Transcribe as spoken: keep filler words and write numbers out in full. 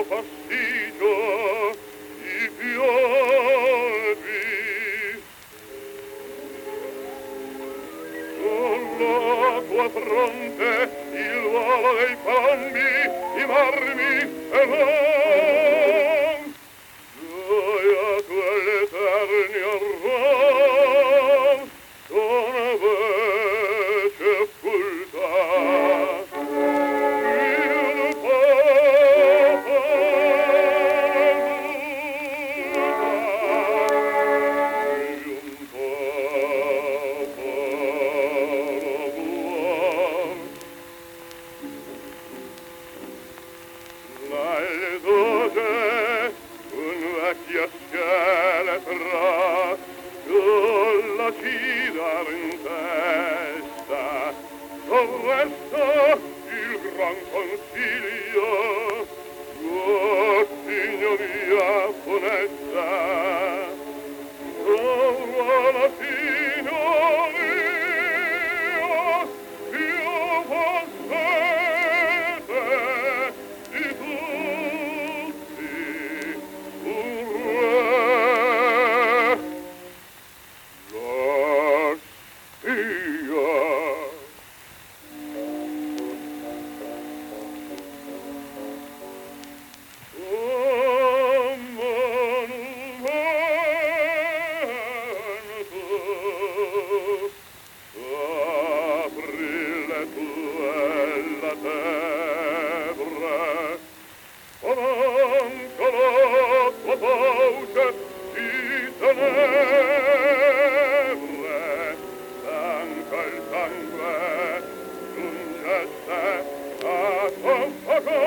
passaggio i piove sulla tua fronte il volo dei palmi i marmi e non gioia quelle eterni arrom sono voce occulta scheletro sulla cida in testa sovresto il gran consiglio oh signoria funesta sovra la signoria più possente di tutti Sangue, non cessa a